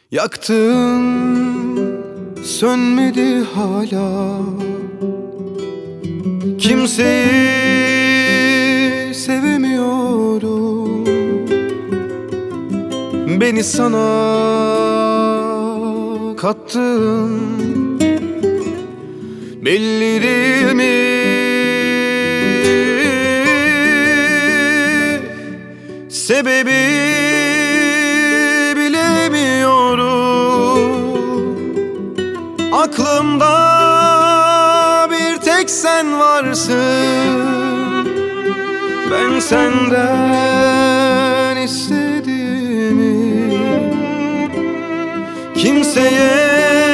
Yaktım sönmedi hala. Kimseyi sevemiyorum. Beni sana kattın. Belli değil mi? Sebebi bilemiyorum. Aklımda bir tek sen varsın. Ben senden istediğimi kimseye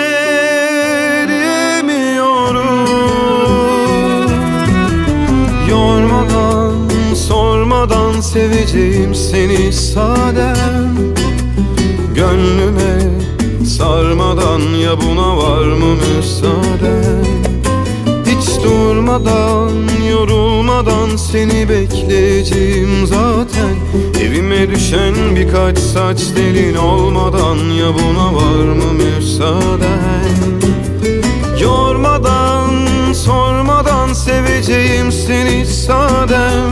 diyemiyorum. Yormadan, sormadan seveceğim seni sadem. Gönlüme sarmadan ya buna var mı müsaaden? Hiç durmadan, yorulmadan seni bekleyeceğim zaten. Evime düşen birkaç saç telin olmadan ya buna var mı müsaaden? Yormadan, sormadan seveceğim seni sadem.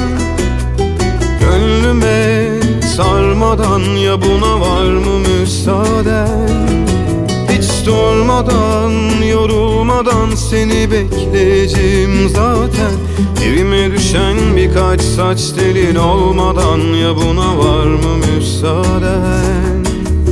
Gönlüme sarmadan ya buna var mı müsaaden? Hiç durmadan, yorulmadan seni bekleyeceğim zaten. Evime düşen birkaç saç telin olmadan ya buna var mı müsaaden?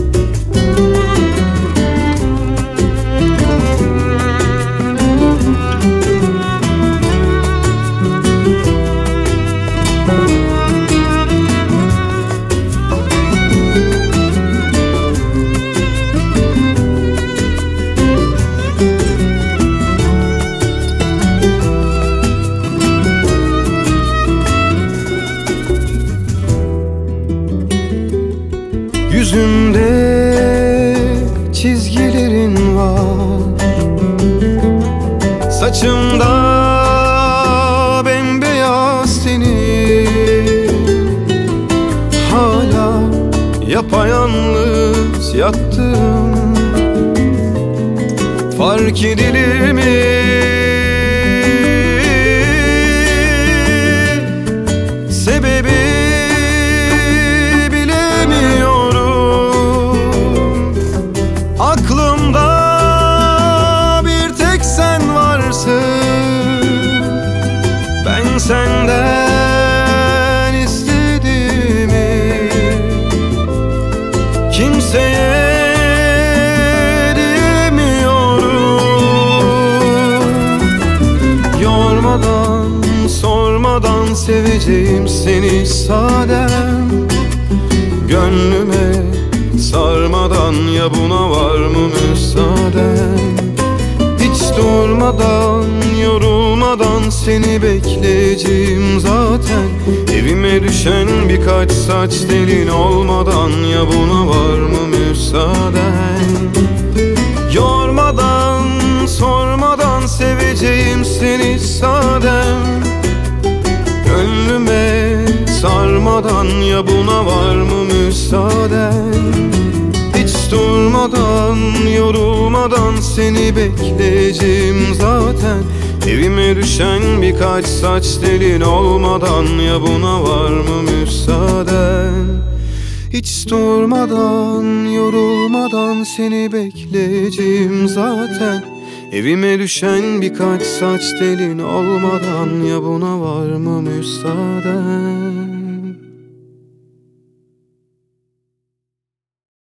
Yüzümde çizgilerin var, saçımda bembeyaz senin. Hala yapayalnız yattım. Fark edilir mi? Sebebi aklımda bir tek sen varsın. Ben senden istediğimi kimseye diyemiyorum. Yormadan, sormadan seveceğim seni sadem. Gönlüme sarmadan ya buna var mı müsaaden? Hiç durmadan, yorulmadan seni bekleyeceğim zaten. Evime düşen birkaç saç telin olmadan ya buna var mı müsaaden? Yormadan, sormadan seveceğim seni sadem. Gönlüme sarmadan ya buna var mı müsaaden? Hiç durmadan, yorulmadan seni bekleyeceğim zaten. Evime düşen birkaç saç telin olmadan ya buna var mı müsaaden? Hiç durmadan, yorulmadan seni bekleyeceğim zaten. Evime düşen birkaç saç telin olmadan ya buna var mı müsaaden?